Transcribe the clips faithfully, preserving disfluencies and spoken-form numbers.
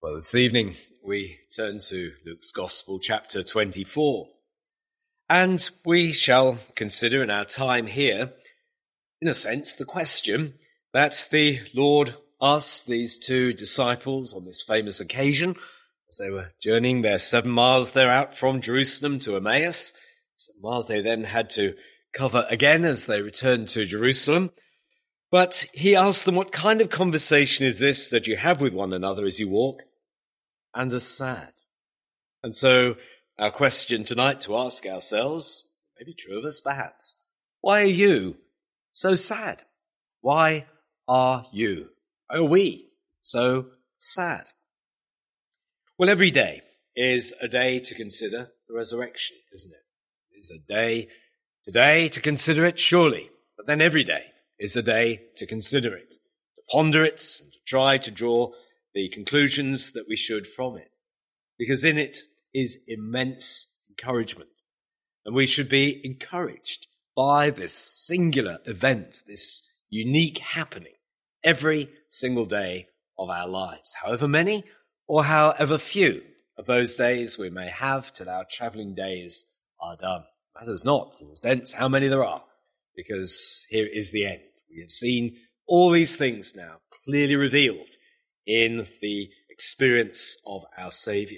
Well, this evening we turn to Luke's Gospel, chapter twenty-four, and we shall consider in our time here, in a sense, the question that the Lord asked these two disciples on this famous occasion as they were journeying their seven miles there out from Jerusalem to Emmaus, seven miles they then had to cover again as they returned to Jerusalem. But he asked them, what kind of conversation is this that you have with one another as you walk, and are sad? And so our question tonight to ask ourselves, maybe true of us perhaps, why are you so sad? Why are you, are we so sad? Well, every day is a day to consider the resurrection, isn't it? It is a day today to consider it, surely, but then every day is a day to consider it, to ponder it, and to try to draw the conclusions that we should from it. Because in it is immense encouragement. And we should be encouraged by this singular event, this unique happening, every single day of our lives, however many or however few of those days we may have till our travelling days are done. It matters not, in a sense, how many there are, because here is the end. We have seen all these things now clearly revealed in the experience of our Saviour.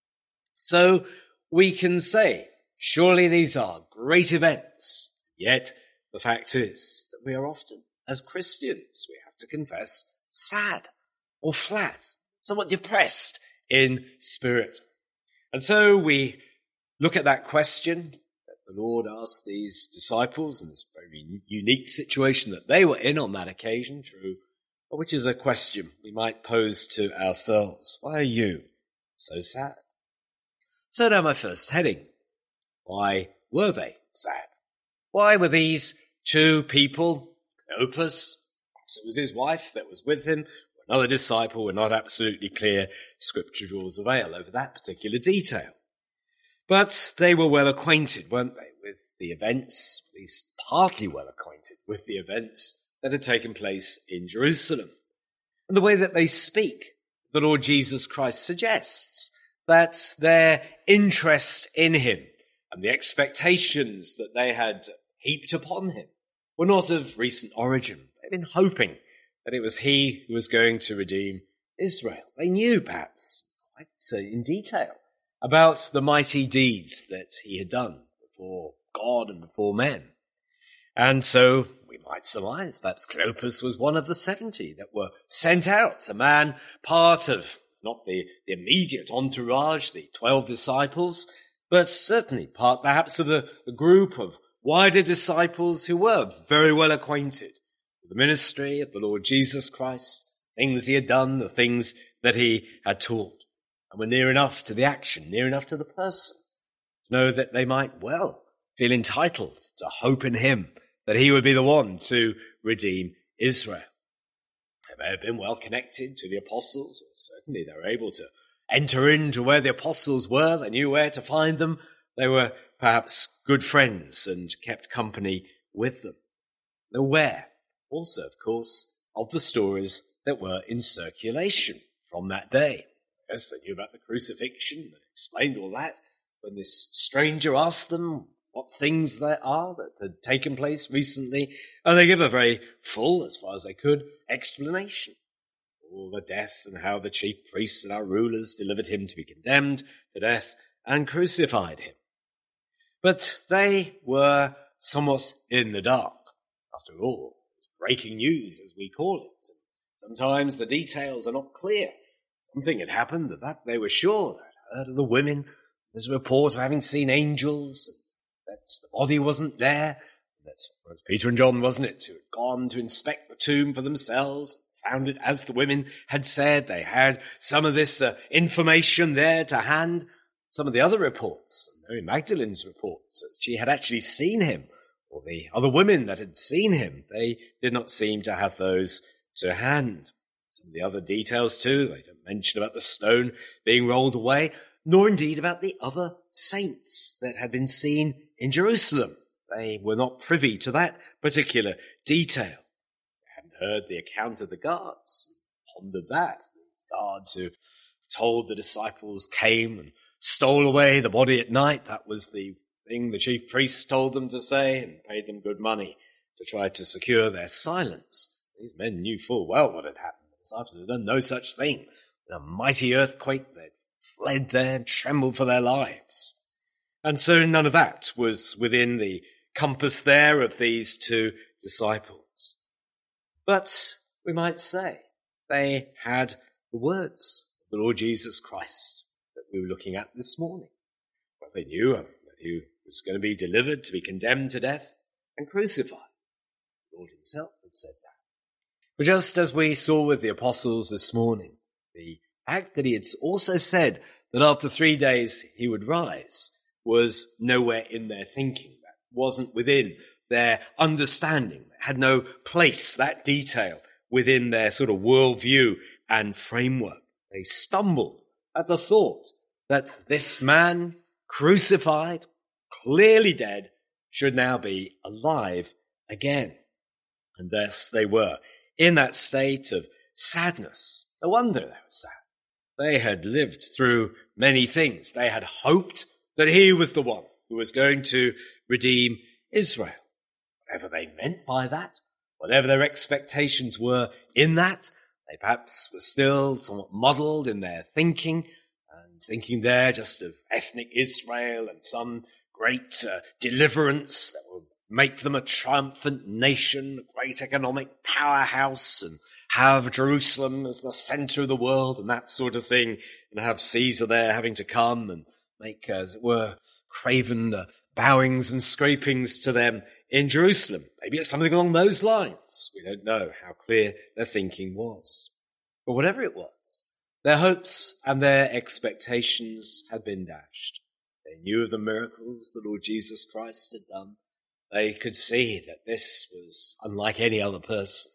So we can say, surely these are great events, yet the fact is that we are often, as Christians, we have to confess, sad or flat, somewhat depressed in spirit. And so we look at that question the Lord asked these disciples in this very unique situation that they were in on that occasion, true, but which is a question we might pose to ourselves. Why are you so sad? So now my first heading. Why were they sad? Why were these two people, Cleopas, perhaps it was his wife that was with him, or another disciple, we're not absolutely clear, Scripture draws a veil over that particular detail. But they were well acquainted, weren't they, with the events, at least partly well acquainted with the events that had taken place in Jerusalem. And the way that they speak, the Lord Jesus Christ suggests that their interest in him and the expectations that they had heaped upon him were not of recent origin. They'd been hoping that it was he who was going to redeem Israel. They knew, perhaps, quite in detail, about the mighty deeds that he had done before God and before men. And so we might surmise perhaps Cleopas was one of the seventy that were sent out, a man part of not the, the immediate entourage, the twelve disciples, but certainly part perhaps of the, the group of wider disciples who were very well acquainted with the ministry of the Lord Jesus Christ, things he had done, the things that he had taught. And were near enough to the action, near enough to the person, to know that they might well feel entitled to hope in him, that he would be the one to redeem Israel. They may have been well connected to the apostles, or certainly they were able to enter into where the apostles were, they knew where to find them, they were perhaps good friends and kept company with them. They were aware also, of course, of the stories that were in circulation from that day. Yes, they knew about the crucifixion, they explained all that. When this stranger asked them what things there are that had taken place recently, and they give a very full, as far as they could, explanation. All the death and how the chief priests and our rulers delivered him to be condemned to death and crucified him. But they were somewhat in the dark. After all, it's breaking news, as we call it. Sometimes the details are not clear. Something had happened that, that they were sure. They'd heard of the women. There's a report of having seen angels. That the body wasn't there. That was Peter and John, wasn't it, who had gone to inspect the tomb for themselves. Found it as the women had said. They had some of this uh, information there to hand. Some of the other reports, Mary Magdalene's reports, that she had actually seen him, or the other women that had seen him, they did not seem to have those to hand. Some of the other details too, they don't mention about the stone being rolled away, nor indeed about the other saints that had been seen in Jerusalem. They were not privy to that particular detail. They hadn't heard the account of the guards, pondered that. These guards who told the disciples came and stole away the body at night. That was the thing the chief priests told them to say and paid them good money to try to secure their silence. These men knew full well what had happened. The disciples had done no such thing. In a mighty earthquake, they'd fled there and trembled for their lives. And so none of that was within the compass there of these two disciples. But we might say they had the words of the Lord Jesus Christ that we were looking at this morning. Well, they knew that he was going to be delivered, to be condemned to death and crucified. The Lord himself had said that. But just as we saw with the apostles this morning, the fact that he had also said that after three days he would rise was nowhere in their thinking. That wasn't within their understanding. It had no place, that detail, within their sort of worldview and framework. They stumbled at the thought that this man, crucified, clearly dead, should now be alive again. And thus they were in that state of sadness. No wonder they were sad. They had lived through many things. They had hoped that he was the one who was going to redeem Israel. Whatever they meant by that, whatever their expectations were in that, they perhaps were still somewhat muddled in their thinking, and thinking there just of ethnic Israel and some great uh, deliverance that would make them a triumphant nation, a great economic powerhouse, and have Jerusalem as the center of the world and that sort of thing, and have Caesar there having to come and make, as it were, craven uh, bowings and scrapings to them in Jerusalem. Maybe it's something along those lines. We don't know how clear their thinking was. But whatever it was, their hopes and their expectations had been dashed. They knew of the miracles the Lord Jesus Christ had done. They could see that this was unlike any other person.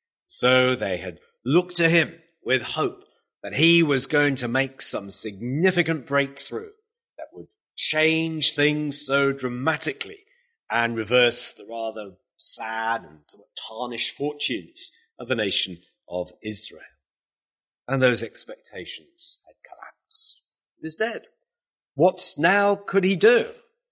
So they had looked to him with hope that he was going to make some significant breakthrough that would change things so dramatically and reverse the rather sad and somewhat tarnished fortunes of the nation of Israel. And those expectations had collapsed. He was dead. What now could he do?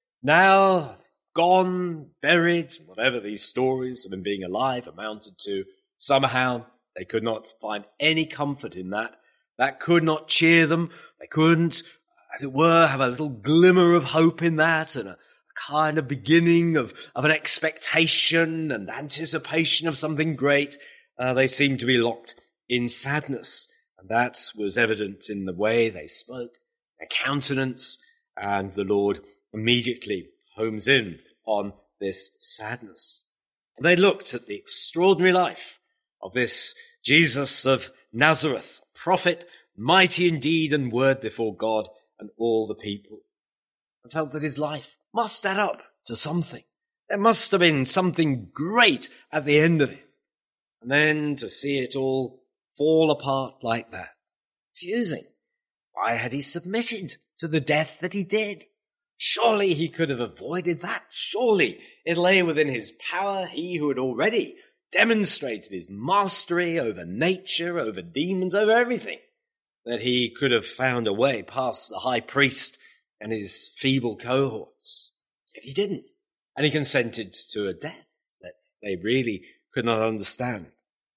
Now gone, buried, whatever these stories of him being alive amounted to, somehow they could not find any comfort in that. That could not cheer them. They couldn't, as it were, have a little glimmer of hope in that and a kind of beginning of, of an expectation and anticipation of something great. Uh, they seemed to be locked in sadness. And that was evident in the way they spoke, their countenance, and the Lord immediately homes in on this sadness. They looked at the extraordinary life of this Jesus of Nazareth, prophet, mighty in deed and word before God and all the people, and felt that his life must add up to something. There must have been something great at the end of it. And then to see it all fall apart like that. Confusing. Why had he submitted to the death that he did? Surely he could have avoided that. Surely it lay within his power, he who had already demonstrated his mastery over nature, over demons, over everything, that he could have found a way past the high priest and his feeble cohorts. Yet he didn't. And he consented to a death that they really could not understand.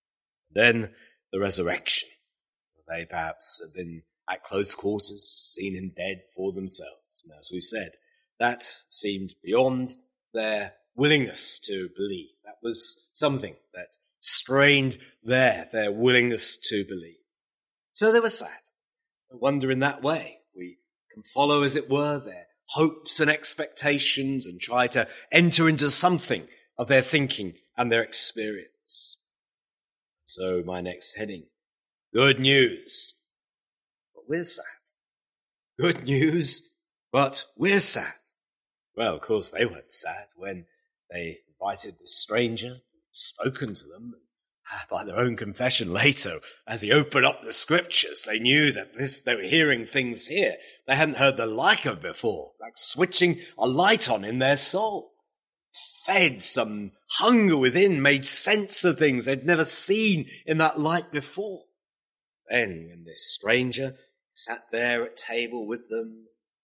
Then the resurrection. They perhaps have been at close quarters, seen him dead for themselves. And as we've said, that seemed beyond their willingness to believe. That was something that strained their, their willingness to believe. So they were sad. I wonder in that way we can follow, as it were, their hopes and expectations and try to enter into something of their thinking and their experience. So my next heading, good news. But we're sad. Good news, but we're sad. Well, of course, they weren't sad when they invited the stranger, spoken to them, by their own confession later, as he opened up the scriptures, they knew that this, they were hearing things here they hadn't heard the like of before, like switching a light on in their soul. Fed some hunger within, made sense of things they'd never seen in that light before. Then, when this stranger sat there at table with them,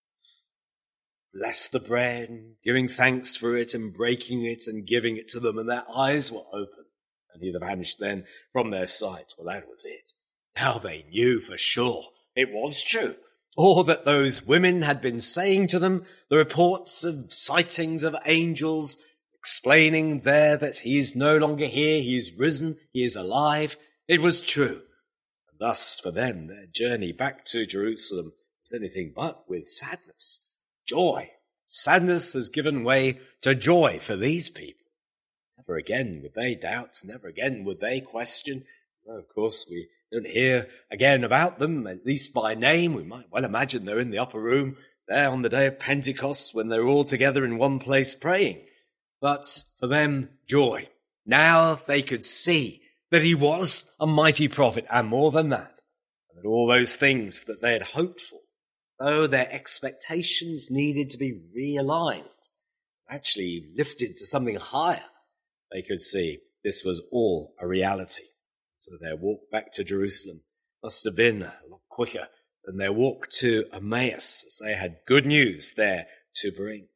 blessed the bread, giving thanks for it and breaking it and giving it to them, and their eyes were open, and he that vanished then from their sight. Well, that was it. Now they knew for sure it was true. All that those women had been saying to them, the reports of sightings of angels, explaining there that he is no longer here, he is risen, he is alive, it was true. And thus, for them, their journey back to Jerusalem was anything but with sadness. Joy. Sadness has given way to joy for these people. Never again would they doubt, never again would they question. Well, of course, we don't hear again about them, at least by name. We might well imagine they're in the upper room there on the day of Pentecost when they're all together in one place praying. But for them, joy. Now they could see that he was a mighty prophet, and more than that, and that all those things that they had hoped for, though their expectations needed to be realigned, actually lifted to something higher, they could see this was all a reality. So their walk back to Jerusalem must have been a lot quicker than their walk to Emmaus, as they had good news there to bring.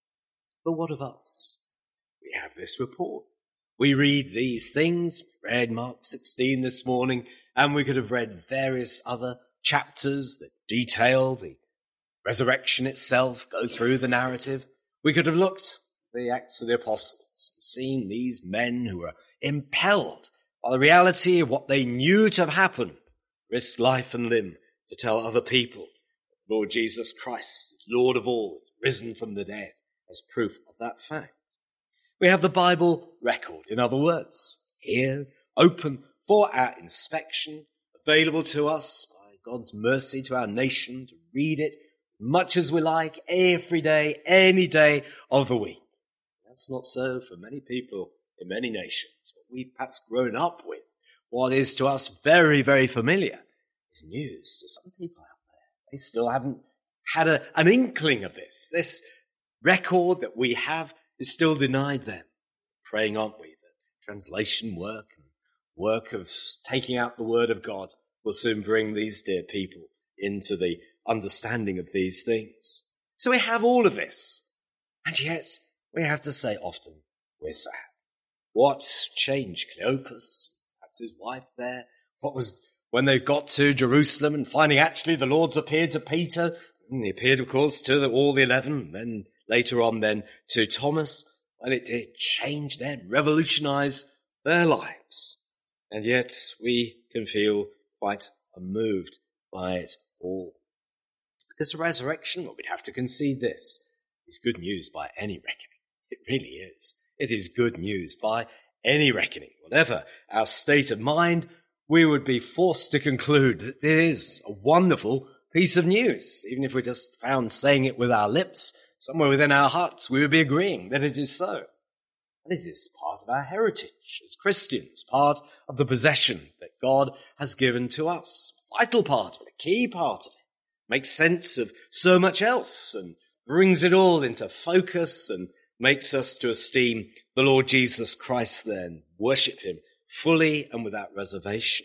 But what of us? We have this report. We read these things. We read Mark sixteen this morning, and we could have read various other chapters that detail the resurrection itself, go through the narrative. We could have looked at the Acts of the Apostles and seen these men who were impelled by the reality of what they knew to have happened, risked life and limb to tell other people that Lord Jesus Christ is Lord of all, is risen from the dead, as proof of that fact. We have the Bible record, in other words, here, open for our inspection, available to us by God's mercy to our nation to read it much as we like, every day, any day of the week. That's not so for many people in many nations. What we've perhaps grown up with, what is to us very, very familiar, is news to some people out there. They still haven't had a, an inkling of this. This record that we have is still denied them. Praying, aren't we, that translation work and work of taking out the word of God will soon bring these dear people into the understanding of these things. So we have all of this, and yet we have to say often we're sad. What changed Cleopas, perhaps his wife there? What was when they got to Jerusalem and finding actually the Lord's appeared to Peter, and he appeared, of course, to the, all the eleven, then later on then to Thomas. Well, it did change them, revolutionize their lives. And yet we can feel quite unmoved by it all. Because the resurrection, well, we'd have to concede this, is good news by any reckoning. It really is. It is good news by any reckoning. Whatever our state of mind, we would be forced to conclude that it is a wonderful piece of news. Even if we just found saying it with our lips, somewhere within our hearts, we would be agreeing that it is so. And it is part of our heritage as Christians, part of the possession that God has given to us. Vital part of it, a key part of it. Makes sense of so much else and brings it all into focus and makes us to esteem the Lord Jesus Christ then, worship him fully and without reservation.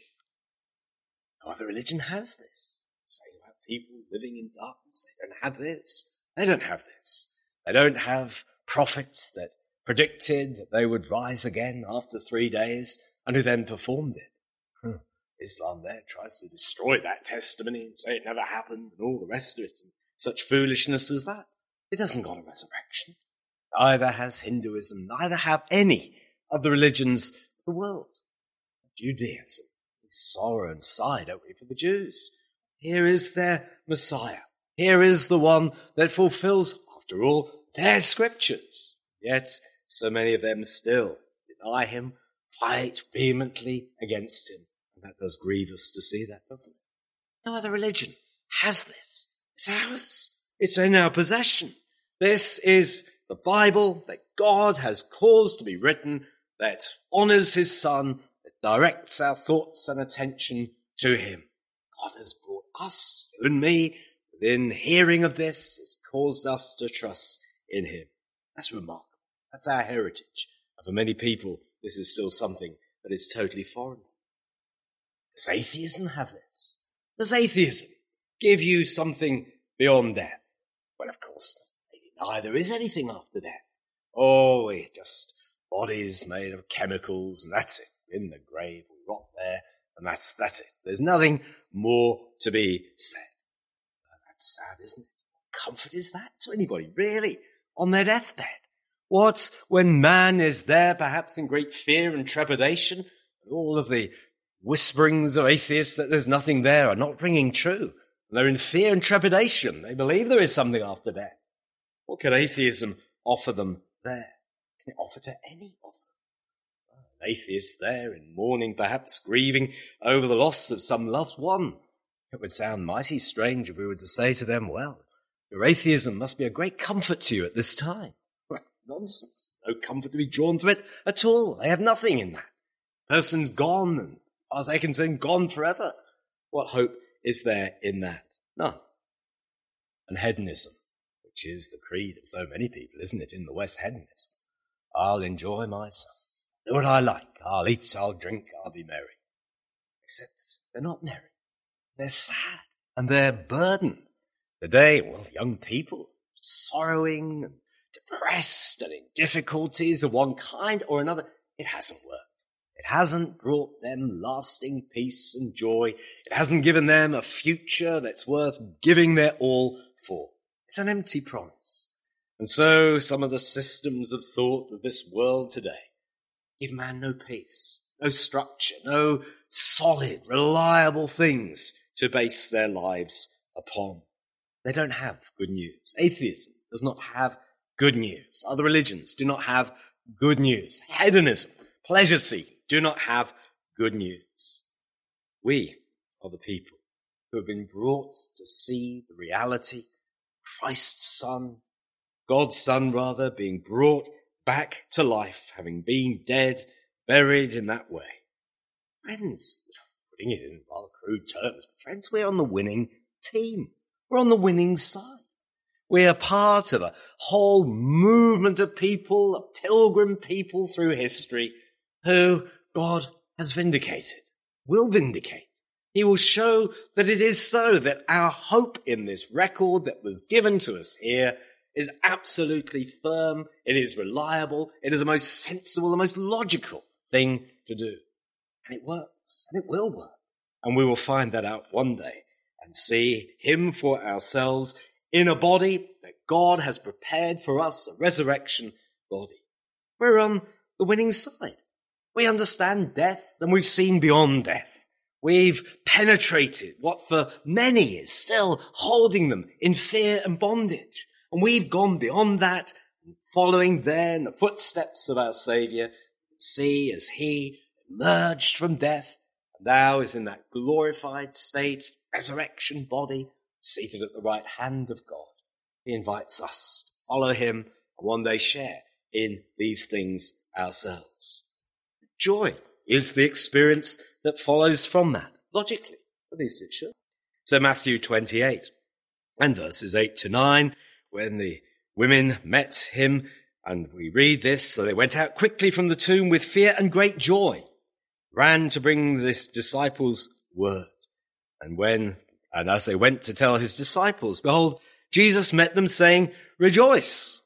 No other religion has this. Saying about people living in darkness, they don't have this. They don't have this. They don't have prophets that predicted that they would rise again after three days and who then performed it. Hmm. Islam there tries to destroy that testimony and say it never happened and all the rest of it and such foolishness as that. It hasn't got a resurrection. Neither has Hinduism, neither have any of the religions of the world. Judaism, we sorrow and sigh, don't we, for the Jews. Here is their Messiah. Here is the one that fulfills, after all, their scriptures. Yet so many of them still deny him, fight vehemently against him. And that does grieve us to see that, doesn't it? No other religion has this. It's ours. It's in our possession. This is the Bible that God has caused to be written, that honours his Son, that directs our thoughts and attention to him. God has brought us, you and me, within hearing of this, has caused us to trust in him. That's remarkable. That's our heritage. And for many people, this is still something that is totally foreign. Does atheism have this? Does atheism give you something beyond death. Well, of course, they deny there is anything after death. Oh, we're just bodies made of chemicals, and that's it. In the grave, we rot there, and that's that's it. There's nothing more to be said. Well, that's sad, isn't it? What comfort is that to anybody, really, on their deathbed? What, when man is there, perhaps in great fear and trepidation, and all of the whisperings of atheists that there's nothing there are not ringing true. They're in fear and trepidation. They believe there is something after death. What can atheism offer them there? Can it offer to any of them? An atheist there in mourning, perhaps grieving over the loss of some loved one. It would sound mighty strange if we were to say to them, well, your atheism must be a great comfort to you at this time. Well, nonsense. No comfort to be drawn from it at all. They have nothing in that. Person's gone, and as far as they can say, gone forever. What hope is there in that? None. And hedonism, which is the creed of so many people, isn't it, in the West, hedonism. I'll enjoy myself. Do what I like. I'll eat, I'll drink, I'll be merry. Except they're not merry. They're sad and they're burdened. Today, well, young people, sorrowing and depressed and in difficulties of one kind or another, it hasn't worked. It hasn't brought them lasting peace and joy. It hasn't given them a future that's worth giving their all for. It's an empty promise. And so some of the systems of thought of this world today give man no peace, no structure, no solid, reliable things to base their lives upon. They don't have good news. Atheism does not have good news. Other religions do not have good news. Hedonism, pleasure-seeking, do not have good news. We are the people who have been brought to see the reality, Christ's Son, God's Son rather, being brought back to life, having been dead, buried in that way. Friends, putting it in rather crude terms, but friends, we're on the winning team. We're on the winning side. We are part of a whole movement of people, a pilgrim people through history, who God has vindicated, will vindicate. He will show that it is so, that our hope in this record that was given to us here is absolutely firm, it is reliable, it is the most sensible, the most logical thing to do. And it works, and it will work. And we will find that out one day and see him for ourselves in a body that God has prepared for us, a resurrection body. We're on the winning side. We understand death, and we've seen beyond death. We've penetrated what for many is still holding them in fear and bondage. And we've gone beyond that, following there in the footsteps of our Saviour, see as he emerged from death, and now is in that glorified state, resurrection body, seated at the right hand of God. He invites us to follow him and one day share in these things ourselves. Joy is the experience that follows from that, logically. At least it should. So Matthew twenty-eight and verses eight to nine, when the women met him, and we read this, so they went out quickly from the tomb with fear and great joy, ran to bring this disciples word. And when, and as they went to tell his disciples, behold, Jesus met them saying, rejoice.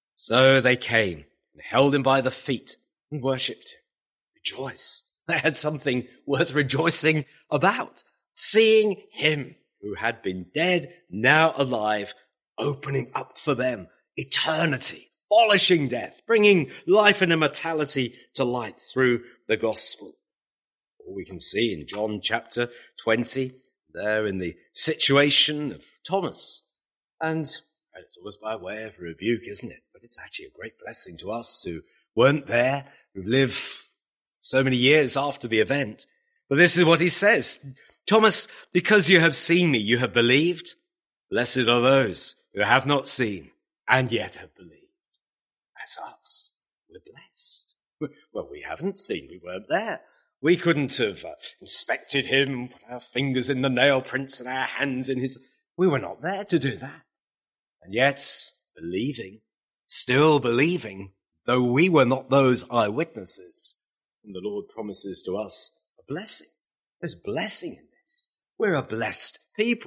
So they came and held him by the feet and worshipped him. Rejoice. They had something worth rejoicing about. Seeing him who had been dead, now alive, opening up for them eternity, abolishing death, bringing life and immortality to light through the gospel. All we can see in John chapter twenty, there in the situation of Thomas. And it's always by way of rebuke, isn't it? But it's actually a great blessing to us who weren't there, who live so many years after the event. But this is what he says. Thomas, because you have seen me, you have believed. Blessed are those who have not seen and yet have believed. That's us. We're blessed. Well, we haven't seen. We weren't there. We couldn't have uh, inspected him, put our fingers in the nail prints and our hands in his... We were not there to do that. And yet, believing, still believing, though we were not those eyewitnesses, and the Lord promises to us a blessing. There's blessing in this. We're a blessed people.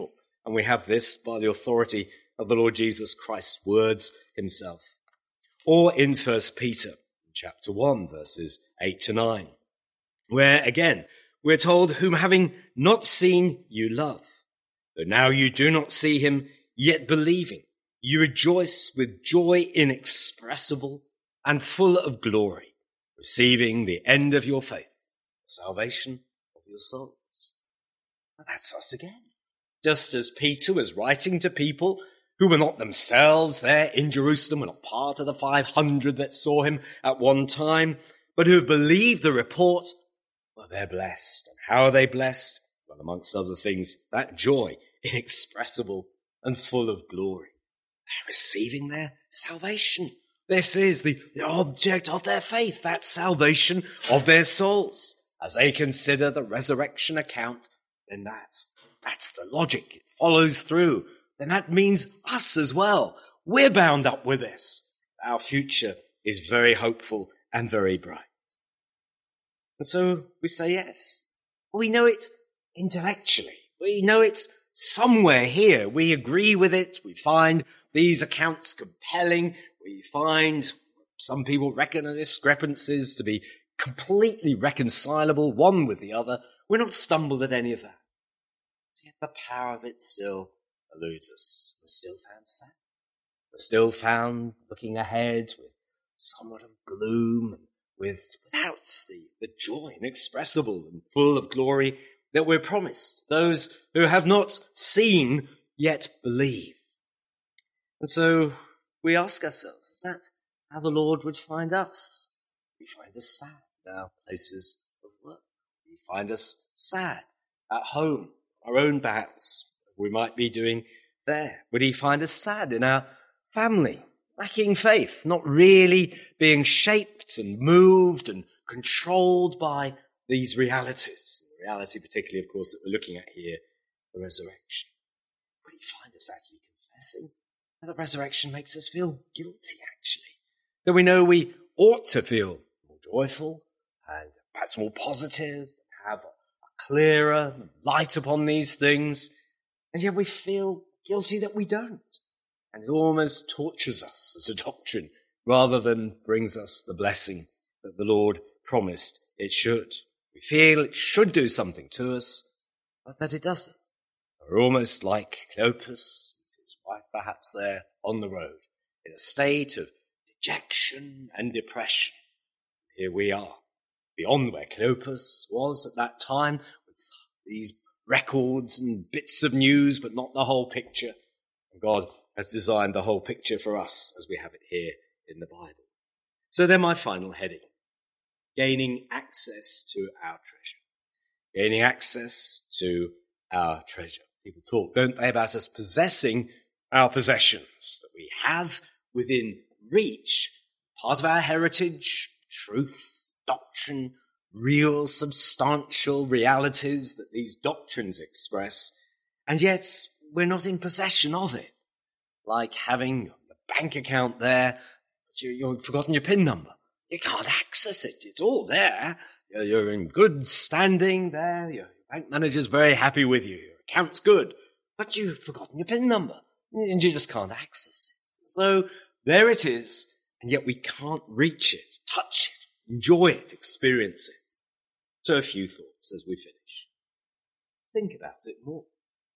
And we have this by the authority of the Lord Jesus Christ's words himself. Or in First Peter, chapter one, verses eight to nine, where again, we're told, whom having not seen you love, though now you do not see him, yet believing, you rejoice with joy inexpressible and full of glory, receiving the end of your faith, the salvation of your souls. And that's us again. Just as Peter was writing to people who were not themselves there in Jerusalem, were not part of the five hundred that saw him at one time, but who have believed the report, well, they're blessed. And how are they blessed? Well, amongst other things, that joy, inexpressible and full of glory. They're receiving their salvation. This is the, the object of their faith, that salvation of their souls. As they consider the resurrection account, then that, that's the logic. It follows through. Then that means us as well. We're bound up with this. Our future is very hopeful and very bright. And so we say yes. We know it intellectually. We know it's somewhere here. We agree with it. We find these accounts compelling. We find some people reckon the discrepancies to be completely reconcilable one with the other. We're not stumbled at any of that. Yet the power of it still eludes us. We're still found sad. We're still found looking ahead with somewhat of gloom and with, without the, the joy inexpressible and full of glory that we're promised. Those who have not seen yet believe. And so we ask ourselves, is that how the Lord would find us? We find us sad in our places of work. We find us sad at home, our own perhaps, we might be doing there. Would he find us sad in our family, lacking faith, not really being shaped and moved and controlled by these realities? The reality particularly, of course, that we're looking at here, the resurrection. Would he find us actually confessing that the resurrection makes us feel guilty, actually? That we know we ought to feel more joyful and perhaps more positive, have a, a clearer light upon these things, and yet we feel guilty that we don't. And it almost tortures us as a doctrine rather than brings us the blessing that the Lord promised it should. We feel it should do something to us, but that it doesn't. We're almost like Cleopas and his wife perhaps there on the road in a state of dejection and depression. Here we are, beyond where Cleopas was at that time, with these records and bits of news, but not the whole picture. And God has designed the whole picture for us as we have it here in the Bible. So then my final heading, gaining access to our treasure. Gaining access to our treasure. People talk, don't they, about us possessing our possessions that we have within reach, part of our heritage, truth, doctrine, real substantial realities that these doctrines express, and yet we're not in possession of it. Like having a bank account there, but you, you've forgotten your PIN number. You can't access it. It's all there. You're, you're in good standing there. Your bank manager's very happy with you. Your account's good, but you've forgotten your PIN number, and you just can't access it. So there it is, and yet we can't reach it, touch it, enjoy it, experience it. So a few thoughts as we finish. Think about it more.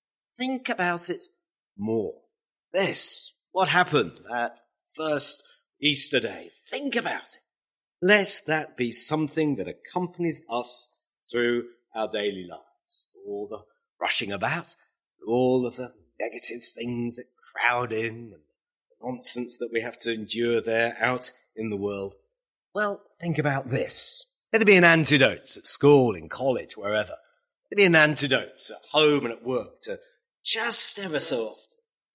Think about it more. This, what happened that first Easter day. Think about it. Let that be something that accompanies us through our daily lives. All the rushing about, all of the negative things that crowd in, and the nonsense that we have to endure there out in the world. Well, think about this. Let it be an antidote at school, in college, wherever. Let it be an antidote at home and at work to just ever so often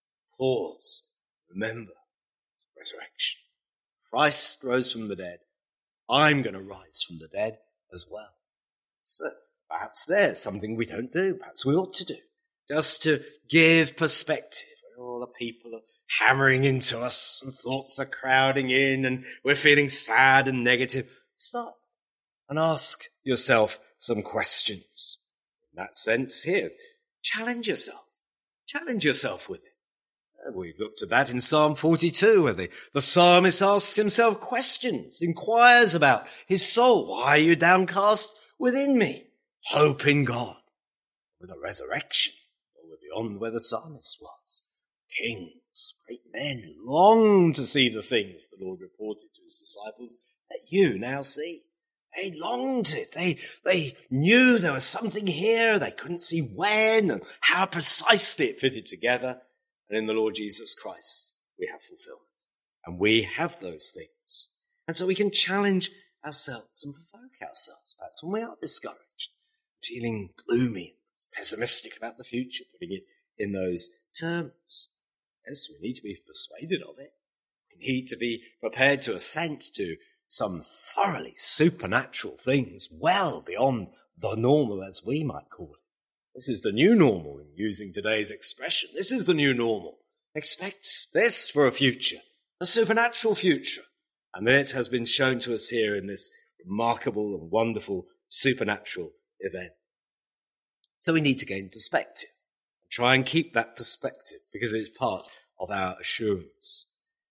pause, remember the resurrection. Christ rose from the dead. I'm going to rise from the dead as well. So perhaps there's something we don't do. Perhaps we ought to do. Just to give perspective when all the people are hammering into us and thoughts are crowding in and we're feeling sad and negative. Stop and ask yourself some questions. In that sense here, challenge yourself. Challenge yourself with it. Uh, We've looked at that in Psalm forty-two, where the, the psalmist asks himself questions, inquires about his soul. Why are you downcast within me? Hope in God. With a resurrection, or we're beyond where the psalmist was. Kings, great men, long to see the things the Lord reported to his disciples that you now see. They longed it. They, they knew there was something here. They couldn't see when and how precisely it fitted together. And in the Lord Jesus Christ, we have fulfillment. And we have those things. And so we can challenge ourselves and provoke ourselves, perhaps when we are discouraged, feeling gloomy, pessimistic about the future, putting it in those terms. Yes, we need to be persuaded of it. We need to be prepared to assent to some thoroughly supernatural things well beyond the normal, as we might call it. This is the new normal, in using today's expression. This is the new normal. Expect this for a future, a supernatural future. And it has been shown to us here in this remarkable and wonderful supernatural event. So we need to gain perspective and try and keep that perspective, because it's part of our assurance.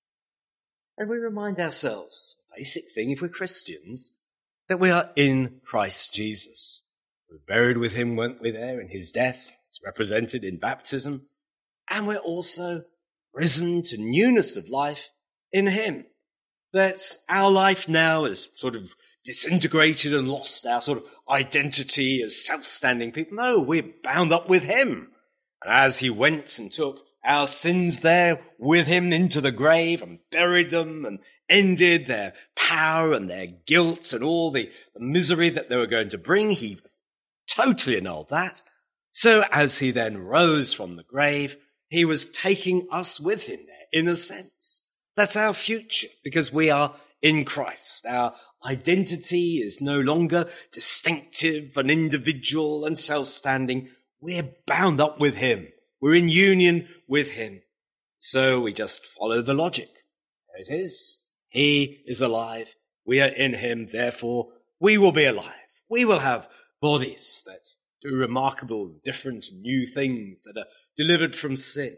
And we remind ourselves, a basic thing if we're Christians, that we are in Christ Jesus. We're buried with him, weren't we, there in his death? It's represented in baptism. And we're also risen to newness of life in him. That our life now is sort of disintegrated and lost our sort of identity as self-standing people. No, we're bound up with him. And as he went and took our sins there with him into the grave and buried them and ended their power and their guilt and all the, the misery that they were going to bring, he totally annulled that. So as he then rose from the grave, he was taking us with him there, in a sense. That's our future, because we are in Christ. Our identity is no longer distinctive and individual and self-standing. We're bound up with him. We're in union with him. So we just follow the logic. There it is. He is alive. We are in him. Therefore, we will be alive. We will have bodies that do remarkable, different, new things that are delivered from sin.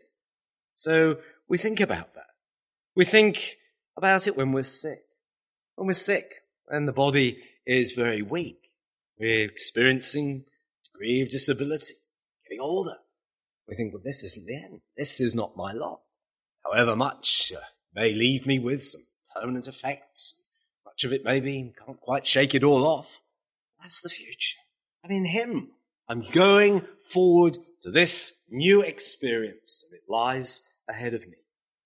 So we think about that. We think about it when we're sick. When we're sick and the body is very weak, we're experiencing a degree of disability, getting older. We think, well, this isn't the end. This is not my lot. However much uh, may leave me with some permanent effects, much of it maybe can't quite shake it all off. That's the future. I'm in him. I'm going forward to this new experience, and it lies ahead of me.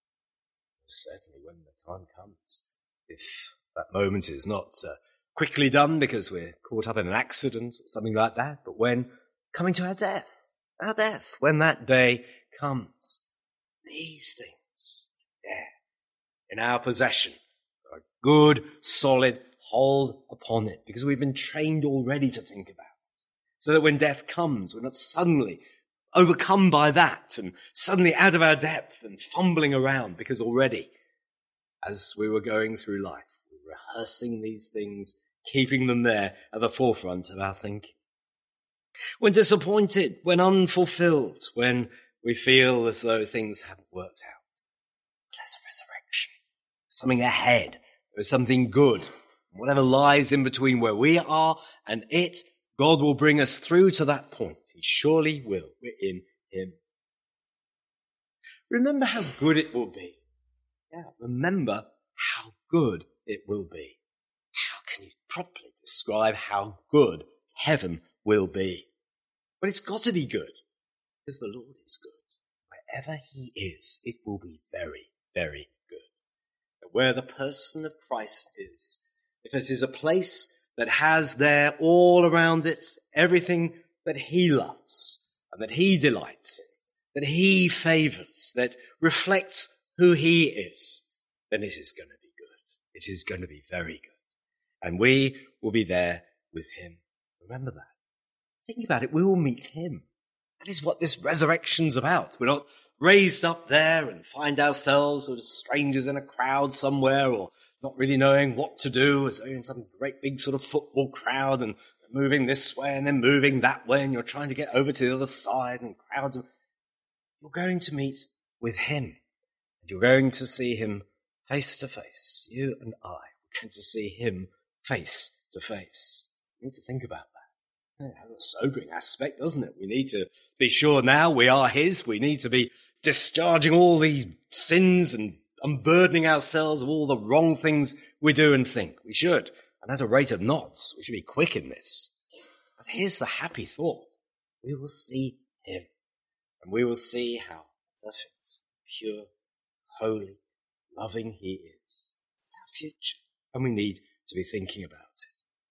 Certainly when the time comes, if that moment is not uh, quickly done because we're caught up in an accident or something like that, but when coming to our death, our death, when that day comes, these things, there, in our possession, are a good, solid hold upon it, because we've been trained already to think about it, so that when death comes, we're not suddenly overcome by that and suddenly out of our depth and fumbling around, because already, as we were going through life, we were rehearsing these things, keeping them there at the forefront of our thinking. When disappointed, when unfulfilled, when we feel as though things haven't worked out, there's a resurrection, something ahead, there's something good. Whatever lies in between where we are and it, God will bring us through to that point. He surely will. We're in him. Remember how good it will be. Yeah, remember how good it will be. How can you properly describe how good heaven will be? But it's got to be good, because the Lord is good. Wherever he is, it will be very, very good. And where the person of Christ is, if it is a place that has there all around it everything that he loves and that he delights in, that he favours, that reflects who he is, then it is going to be good. It is going to be very good. And we will be there with him. Remember that. Think about it. We will meet him. That is what this resurrection's about. We're not raised up there and find ourselves sort of strangers in a crowd somewhere, or not really knowing what to do, as though you're in some great big sort of football crowd and moving this way and then moving that way, and you're trying to get over to the other side, and crowds of... you're going to meet with him. And you're going to see him face to face. You and I are going to see him face to face. We need to think about that. It has a sobering aspect, doesn't it? We need to be sure now we are his. We need to be discharging all these sins and unburdening ourselves of all the wrong things we do and think. We should. And at a rate of knots, we should be quick in this. But here's the happy thought. We will see him. And we will see how perfect, pure, holy, loving he is. It's our future. And we need to be thinking about it.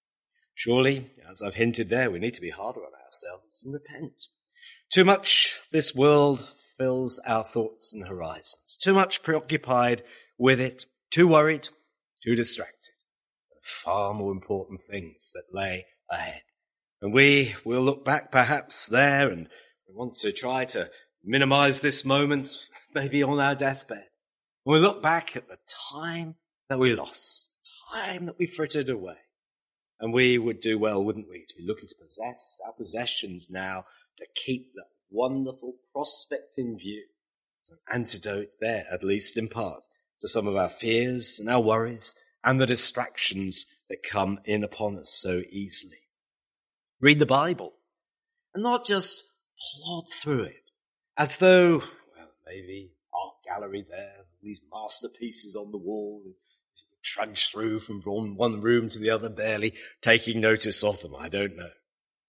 Surely, as I've hinted there, we need to be harder on ourselves and repent. Too much this world fills our thoughts and horizons. Too much preoccupied with it. Too worried. Too distracted. There are far more important things that lay ahead. And we will look back perhaps there, and we want to try to minimize this moment, maybe on our deathbed. And we look back at the time that we lost, time that we frittered away. And we would do well, wouldn't we, to be looking to possess our possessions now, to keep that wonderful prospect in view. It's an antidote there, at least in part, to some of our fears and our worries and the distractions that come in upon us so easily. Read the Bible, and not just plod through it, as though, well, maybe art gallery there, these masterpieces on the wall, trudge through from one room to the other, barely taking notice of them. I don't know.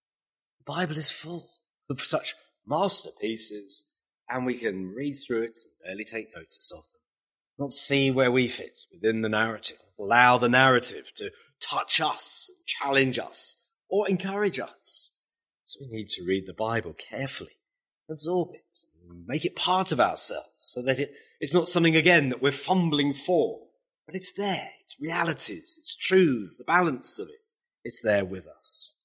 The Bible is full of such masterpieces, and we can read through it and barely take notice of them. Not see where we fit within the narrative. Allow the narrative to touch us, challenge us, or encourage us. So we need to read the Bible carefully, absorb it, and make it part of ourselves, so that it, it's not something, again, that we're fumbling for. But it's there. It's realities. It's truths. The balance of it. It's there with us.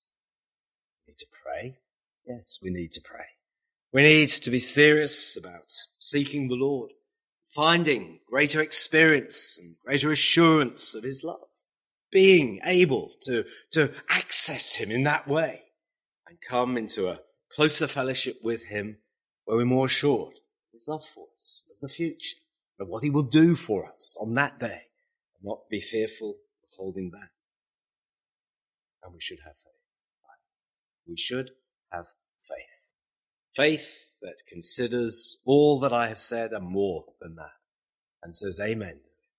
We need to pray. Yes, we need to pray. We need to be serious about seeking the Lord, finding greater experience and greater assurance of his love, being able to, to access him in that way and come into a closer fellowship with him where we're more assured of his love for us, of the future, of what he will do for us on that day. Not be fearful of holding back. And we should have faith. We should have faith. Faith that considers all that I have said and more than that. And says amen.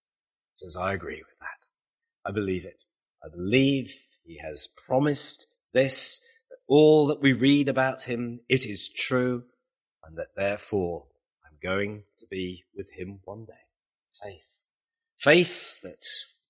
Says I agree with that. I believe it. I believe he has promised this, that all that we read about him, it is true, and that therefore I'm going to be with him one day. Faith. Faith that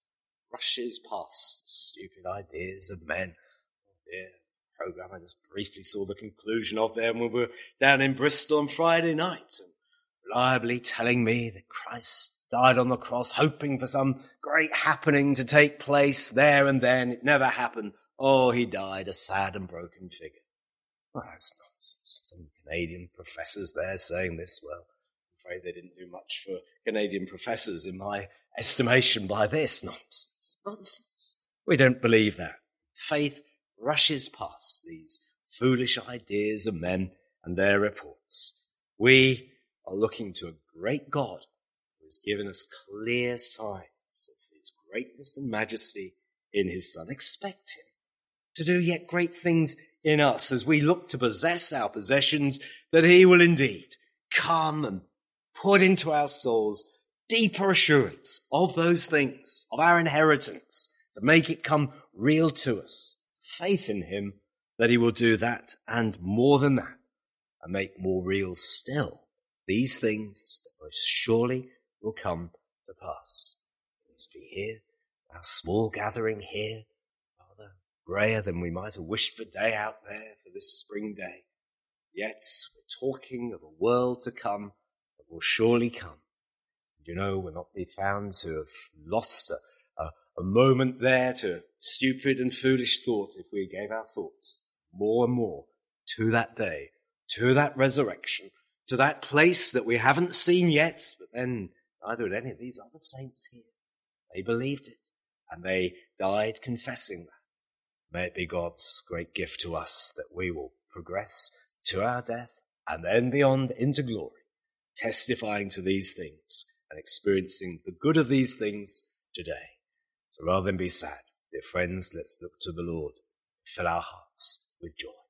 rushes past stupid ideas of men. Oh dear, the program I just briefly saw the conclusion of there when we were down in Bristol on Friday night, and reliably telling me that Christ died on the cross, hoping for some great happening to take place there and then. It never happened. Oh, he died a sad and broken figure. Well, that's nonsense. Some Canadian professors there saying this. Well, I'm afraid they didn't do much for Canadian professors in my estimation by this. Nonsense. Nonsense. We don't believe that. Faith rushes past these foolish ideas of men and their reports. We are looking to a great God who has given us clear signs of his greatness and majesty in his Son. Expect him to do yet great things in us as we look to possess our possessions, that he will indeed come and put into our souls deeper assurance of those things, of our inheritance, to make it come real to us. Faith in him that he will do that and more than that, and make more real still these things that most surely will come to pass. Let's be here, our small gathering here, rather grayer than we might have wished for day out there for this spring day. Yet we're talking of a world to come that will surely come. You know, we'll not be found to have lost a, a, a moment there to stupid and foolish thought if we gave our thoughts more and more to that day, to that resurrection, to that place that we haven't seen yet, but then neither had any of these other saints here. They believed it, and they died confessing that. May it be God's great gift to us that we will progress to our death and then beyond into glory, testifying to these things and experiencing the good of these things today. So rather than be sad, dear friends, let's look to the Lord to fill our hearts with joy.